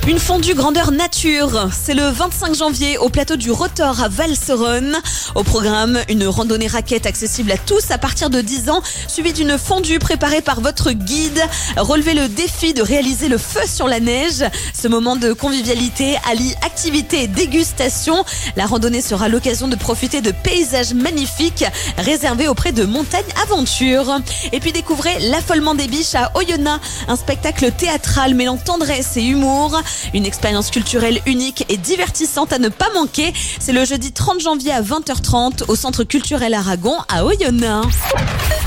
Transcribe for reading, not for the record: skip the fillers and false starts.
Une fondue grandeur nature, c'est le 25 janvier au plateau du Rotor à Valseronne. Au programme, une randonnée raquette accessible à tous à partir de 10 ans, suivie d'une fondue préparée par votre guide. Relevez le défi de réaliser le feu sur la neige. Ce moment de convivialité allie activité et dégustation. La randonnée sera l'occasion de profiter de paysages magnifiques réservés auprès de Montagne Aventure. Et puis découvrez l'affolement des biches à Oyonnax, un spectacle théâtral mêlant tendresse et humour. Une expérience culturelle unique et divertissante à ne pas manquer. C'est le jeudi 30 janvier à 20h30 au Centre culturel Aragon à Oyonnax.